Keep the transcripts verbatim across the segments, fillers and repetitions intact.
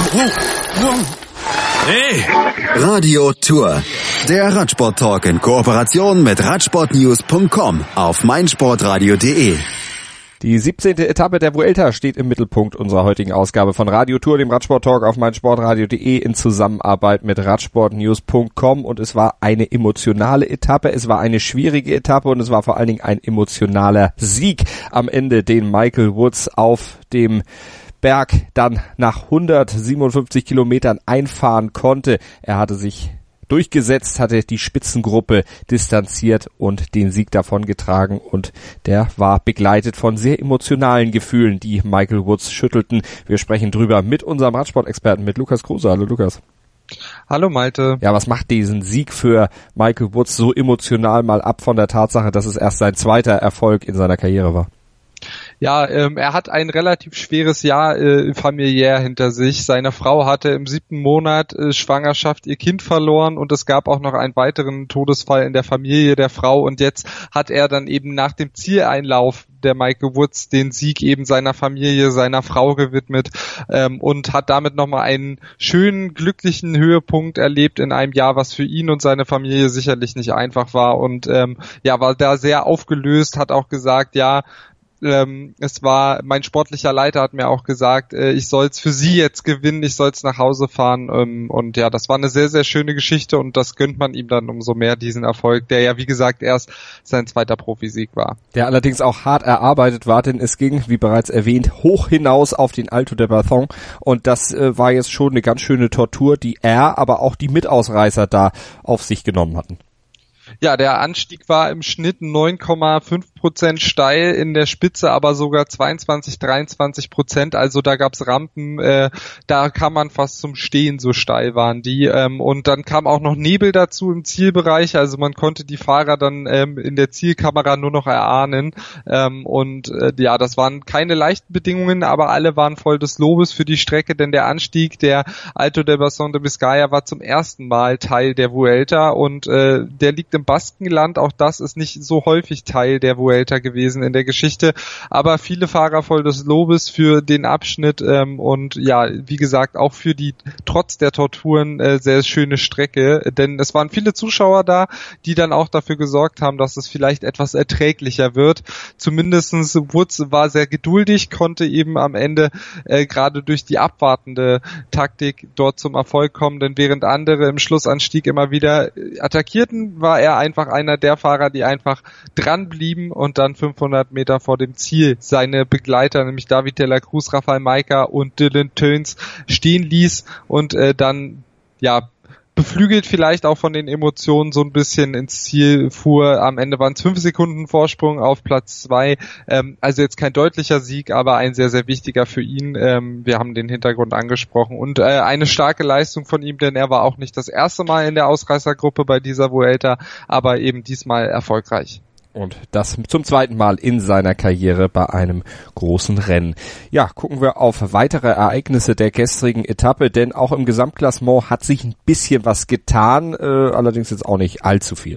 Hey! Radio Tour. Der Radsport-Talk in Kooperation mit radsportnews punkt com auf meinsportradio punkt de. Die siebzehnte Etappe der Vuelta steht im Mittelpunkt unserer heutigen Ausgabe von Radio Tour, dem Radsport-Talk auf meinsportradio punkt de in Zusammenarbeit mit radsportnews punkt com. Und es war eine emotionale Etappe, es war eine schwierige Etappe und es war vor allen Dingen ein emotionaler Sieg am Ende, den Michael Woods auf dem Berg dann nach hundertsiebenundfünfzig Kilometern einfahren konnte. Er hatte sich durchgesetzt, hatte die Spitzengruppe distanziert und den Sieg davongetragen, und der war begleitet von sehr emotionalen Gefühlen, die Michael Woods schüttelten. Wir sprechen drüber mit unserem Radsportexperten, mit Lukas Kruse. Hallo Lukas. Hallo Malte. Ja, was macht diesen Sieg für Michael Woods so emotional mal ab von der Tatsache, dass es erst sein zweiter Erfolg in seiner Karriere war? Ja, ähm, er hat ein relativ schweres Jahr äh, familiär hinter sich. Seine Frau hatte im siebten Monat äh, Schwangerschaft ihr Kind verloren, und es gab auch noch einen weiteren Todesfall in der Familie der Frau, und jetzt hat er dann eben nach dem Zieleinlauf der Michael Woods den Sieg eben seiner Familie, seiner Frau gewidmet, ähm, und hat damit nochmal einen schönen, glücklichen Höhepunkt erlebt in einem Jahr, was für ihn und seine Familie sicherlich nicht einfach war, und ähm, ja, war da sehr aufgelöst, hat auch gesagt, ja, Ähm, es war, mein sportlicher Leiter hat mir auch gesagt, äh, ich soll's für sie jetzt gewinnen, ich soll's nach Hause fahren, ähm, und ja, das war eine sehr, sehr schöne Geschichte, und das gönnt man ihm dann umso mehr, diesen Erfolg, der ja, wie gesagt, erst sein zweiter Profisieg war. Der allerdings auch hart erarbeitet war, denn es ging, wie bereits erwähnt, hoch hinaus auf den Alto de Bathon, und das äh, war jetzt schon eine ganz schöne Tortur, die er, aber auch die Mitausreißer da auf sich genommen hatten. Ja, der Anstieg war im Schnitt neun Komma fünf Prozent steil, in der Spitze aber sogar zweiundzwanzig, dreiundzwanzig Prozent, also da gab's Rampen, äh, da kam man fast zum Stehen, so steil waren die, ähm, und dann kam auch noch Nebel dazu im Zielbereich, also man konnte die Fahrer dann ähm, in der Zielkamera nur noch erahnen, ähm, und äh, ja, das waren keine leichten Bedingungen, aber alle waren voll des Lobes für die Strecke, denn der Anstieg der Alto de Bathon de Biscaya war zum ersten Mal Teil der Vuelta, und äh, der liegt im Baskenland, auch das ist nicht so häufig Teil der Vuelta gewesen in der Geschichte, aber viele Fahrer voll des Lobes für den Abschnitt, ähm, und ja, wie gesagt, auch für die trotz der Torturen äh, sehr schöne Strecke, denn es waren viele Zuschauer da, die dann auch dafür gesorgt haben, dass es vielleicht etwas erträglicher wird. Zumindestens Woods war sehr geduldig, konnte eben am Ende äh, gerade durch die abwartende Taktik dort zum Erfolg kommen, denn während andere im Schlussanstieg immer wieder attackierten, war er einfach einer der Fahrer, die einfach dran blieben und dann fünfhundert Meter vor dem Ziel seine Begleiter, nämlich David de la Cruz, Rafael Majka und Dylan Teuns, stehen ließ und äh, dann, ja, beflügelt vielleicht auch von den Emotionen so ein bisschen ins Ziel fuhr. Am Ende waren es fünf Sekunden Vorsprung auf Platz zwei. Ähm, also jetzt kein deutlicher Sieg, aber ein sehr, sehr wichtiger für ihn. Ähm, wir haben den Hintergrund angesprochen. Und äh, eine starke Leistung von ihm, denn er war auch nicht das erste Mal in der Ausreißergruppe bei dieser Vuelta, aber eben diesmal erfolgreich. Und das zum zweiten Mal in seiner Karriere bei einem großen Rennen. Ja, gucken wir auf weitere Ereignisse der gestrigen Etappe, denn auch im Gesamtklassement hat sich ein bisschen was getan, äh, allerdings jetzt auch nicht allzu viel.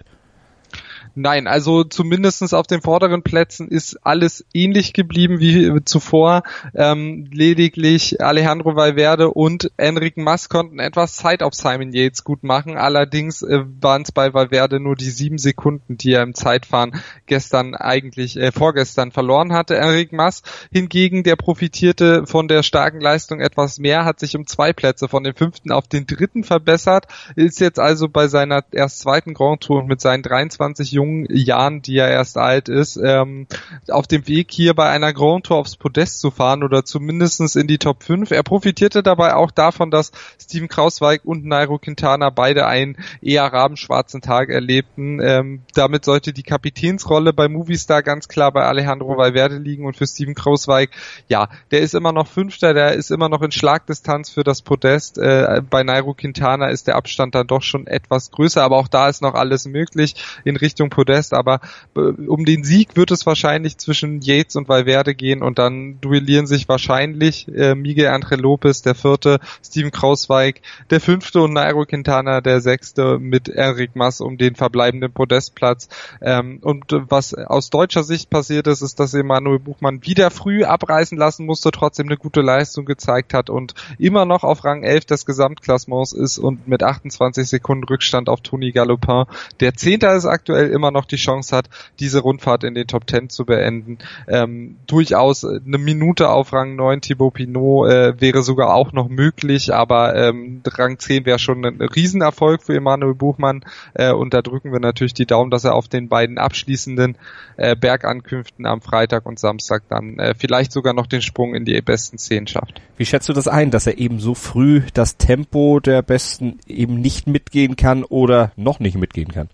Nein, also zumindestens auf den vorderen Plätzen ist alles ähnlich geblieben wie zuvor. Ähm, lediglich Alejandro Valverde und Enric Mas konnten etwas Zeit auf Simon Yates gut machen. Allerdings äh, waren es bei Valverde nur die sieben Sekunden, die er im Zeitfahren gestern eigentlich, äh, vorgestern verloren hatte. Enric Mas hingegen, der profitierte von der starken Leistung etwas mehr, hat sich um zwei Plätze von den fünften auf den dritten verbessert, ist jetzt also bei seiner erst zweiten Grand Tour mit seinen dreiundzwanzig jungen Jahren, die er erst alt ist, ähm, auf dem Weg hier bei einer Grand Tour aufs Podest zu fahren oder zumindestens in die Top fünf. Er profitierte dabei auch davon, dass Steven Kruijswijk und Nairo Quintana beide einen eher rabenschwarzen Tag erlebten. Ähm, damit sollte die Kapitänsrolle bei Movistar ganz klar bei Alejandro Valverde liegen, und für Steven Kruijswijk, ja, der ist immer noch Fünfter, der ist immer noch in Schlagdistanz für das Podest. Äh, bei Nairo Quintana ist der Abstand dann doch schon etwas größer, aber auch da ist noch alles möglich in Richtung Podest, aber äh, um den Sieg wird es wahrscheinlich zwischen Yates und Valverde gehen und dann duellieren sich wahrscheinlich äh, Miguel Ángel López, der vierte, Steven Kruijswijk, der fünfte und Nairo Quintana, der sechste, mit Enric Mas um den verbleibenden Podestplatz. Ähm, und was aus deutscher Sicht passiert ist, ist, dass Emanuel Buchmann wieder früh abreißen lassen musste, trotzdem eine gute Leistung gezeigt hat und immer noch auf Rang elf des Gesamtklassements ist und mit achtundzwanzig Sekunden Rückstand auf Tony Galopin, der Zehnter ist aktuell, immer noch die Chance hat, diese Rundfahrt in den Top Ten zu beenden. Ähm, durchaus eine Minute auf Rang neun Thibaut Pinot äh, wäre sogar auch noch möglich, aber ähm, Rang zehn wäre schon ein Riesenerfolg für Emanuel Buchmann äh, und da drücken wir natürlich die Daumen, dass er auf den beiden abschließenden äh, Bergankünften am Freitag und Samstag dann äh, vielleicht sogar noch den Sprung in die besten zehn schafft. Wie schätzt du das ein, dass er eben so früh das Tempo der Besten eben nicht mitgehen kann oder noch nicht mitgehen kann?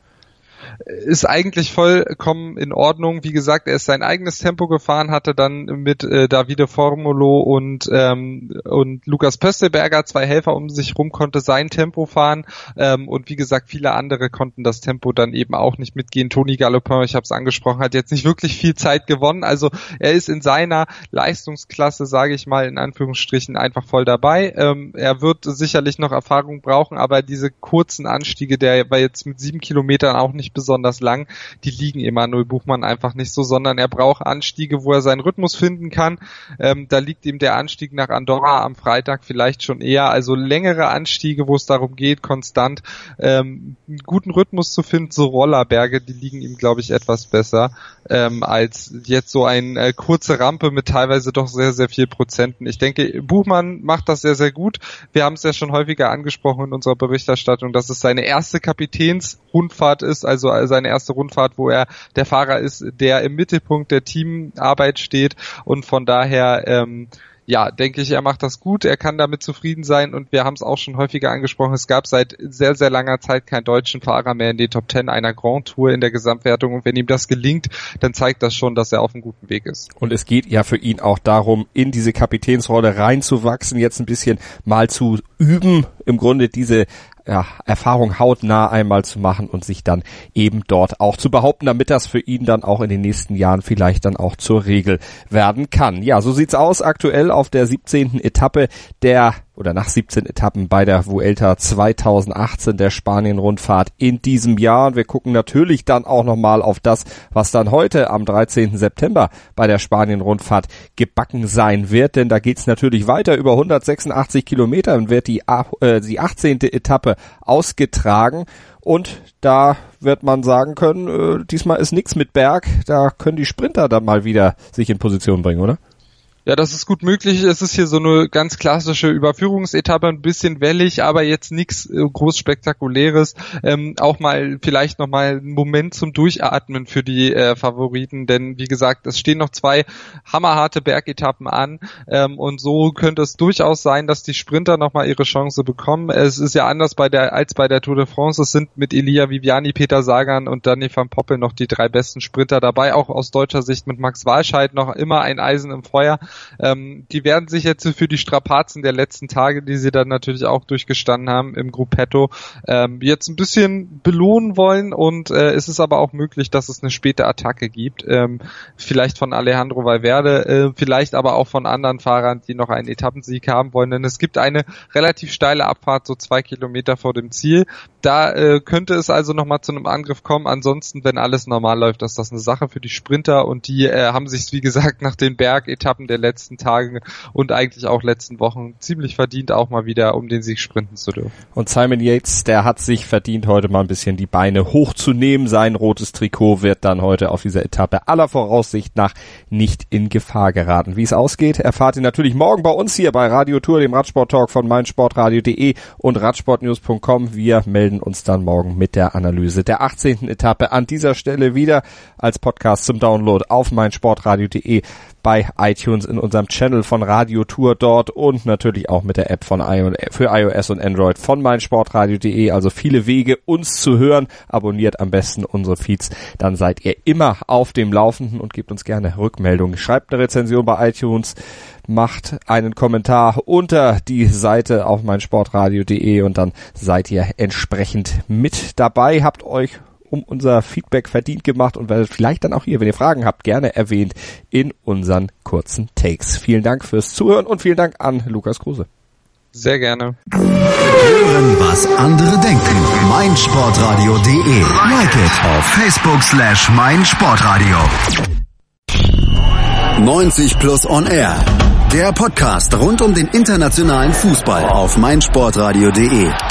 Ist eigentlich vollkommen in Ordnung. Wie gesagt, er ist sein eigenes Tempo gefahren, hatte dann mit äh, Davide Formolo und ähm, und Lukas Pöstelberger zwei Helfer um sich rum, konnte sein Tempo fahren ähm, und wie gesagt, viele andere konnten das Tempo dann eben auch nicht mitgehen. Tony Galopin, ich habe es angesprochen, hat jetzt nicht wirklich viel Zeit gewonnen. Also er ist in seiner Leistungsklasse, sage ich mal in Anführungsstrichen, einfach voll dabei. Ähm, er wird sicherlich noch Erfahrung brauchen, aber diese kurzen Anstiege, der war jetzt mit sieben Kilometern auch nicht besonders lang, die liegen Emanuel Buchmann einfach nicht so, sondern er braucht Anstiege, wo er seinen Rhythmus finden kann. Ähm, da liegt ihm der Anstieg nach Andorra am Freitag vielleicht schon eher, also längere Anstiege, wo es darum geht, konstant ähm, einen guten Rhythmus zu finden, so Rollerberge, die liegen ihm, glaube ich, etwas besser, ähm, als jetzt so eine äh, kurze Rampe mit teilweise doch sehr, sehr viel Prozenten. Ich denke, Buchmann macht das sehr, sehr gut. Wir haben es ja schon häufiger angesprochen in unserer Berichterstattung, dass es seine erste Kapitänsrundfahrt ist, also seine erste Rundfahrt, wo er der Fahrer ist, der im Mittelpunkt der Teamarbeit steht und von daher ähm, ja, denke ich, er macht das gut, er kann damit zufrieden sein und wir haben es auch schon häufiger angesprochen, es gab seit sehr, sehr langer Zeit keinen deutschen Fahrer mehr in den Top Ten einer Grand Tour in der Gesamtwertung und wenn ihm das gelingt, dann zeigt das schon, dass er auf einem guten Weg ist. Und es geht ja für ihn auch darum, in diese Kapitänsrolle reinzuwachsen, jetzt ein bisschen mal zu üben, im Grunde diese ja, Erfahrung hautnah einmal zu machen und sich dann eben dort auch zu behaupten, damit das für ihn dann auch in den nächsten Jahren vielleicht dann auch zur Regel werden kann. Ja, so sieht's aus aktuell auf der siebzehnten Etappe der oder nach siebzehn Etappen bei der Vuelta zweitausendachtzehn, der Spanien-Rundfahrt in diesem Jahr. Und wir gucken natürlich dann auch nochmal auf das, was dann heute am dreizehnten September bei der Spanien-Rundfahrt gebacken sein wird. Denn da geht's natürlich weiter. Über hundertsechsundachtzig Kilometer und wird die, äh, die achtzehnte Etappe ausgetragen. Und da wird man sagen können, äh, diesmal ist nichts mit Berg. Da können die Sprinter dann mal wieder sich in Position bringen, oder? Ja, das ist gut möglich. Es ist hier so eine ganz klassische Überführungsetappe, ein bisschen wellig, aber jetzt nichts äh, groß Spektakuläres. Ähm, auch mal vielleicht nochmal ein Moment zum Durchatmen für die äh, Favoriten, denn wie gesagt, es stehen noch zwei hammerharte Bergetappen an ähm, und so könnte es durchaus sein, dass die Sprinter nochmal ihre Chance bekommen. Es ist ja anders bei der als bei der Tour de France. Es sind mit Elia Viviani, Peter Sagan und Danny van Poppel noch die drei besten Sprinter dabei, auch aus deutscher Sicht mit Max Walscheid noch immer ein Eisen im Feuer. Ähm, die werden sich jetzt für die Strapazen der letzten Tage, die sie dann natürlich auch durchgestanden haben im Gruppetto, ähm, jetzt ein bisschen belohnen wollen und äh, es ist aber auch möglich, dass es eine späte Attacke gibt, ähm, vielleicht von Alejandro Valverde, äh, vielleicht aber auch von anderen Fahrern, die noch einen Etappensieg haben wollen, denn es gibt eine relativ steile Abfahrt, so zwei Kilometer vor dem Ziel. Da äh, könnte es also nochmal zu einem Angriff kommen. Ansonsten, wenn alles normal läuft, ist das eine Sache für die Sprinter und die äh, haben sich, wie gesagt, nach den Bergetappen der letzten Tagen und eigentlich auch letzten Wochen ziemlich verdient, auch mal wieder um den Sieg sprinten zu dürfen. Und Simon Yates, der hat sich verdient, heute mal ein bisschen die Beine hochzunehmen. Sein rotes Trikot wird dann heute auf dieser Etappe aller Voraussicht nach nicht in Gefahr geraten. Wie es ausgeht, erfahrt ihr natürlich morgen bei uns hier bei Radio Tour, dem Radsport-Talk von meinsportradio punkt de und radsportnews punkt com. Wir melden uns dann morgen mit der Analyse der achtzehnten Etappe an dieser Stelle wieder als Podcast zum Download auf meinsportradio punkt de, bei iTunes in unserem Channel von Radio Tour dort und natürlich auch mit der App von I O, für iOS und Android von meinsportradio punkt de. Also viele Wege, uns zu hören. Abonniert am besten unsere Feeds, dann seid ihr immer auf dem Laufenden und gebt uns gerne Rückmeldungen. Schreibt eine Rezension bei iTunes, macht einen Kommentar unter die Seite auf meinsportradio punkt de und dann seid ihr entsprechend mit dabei. Habt euch um unser Feedback verdient gemacht und werdet vielleicht dann auch hier, wenn ihr Fragen habt, gerne erwähnt in unseren kurzen Takes. Vielen Dank fürs Zuhören und vielen Dank an Lukas Kruse. Sehr gerne. Hören, was andere denken. meinsportradio punkt de. Like it auf Facebook slash meinsportradio. neunzig plus on air. Der Podcast rund um den internationalen Fußball auf meinsportradio punkt de.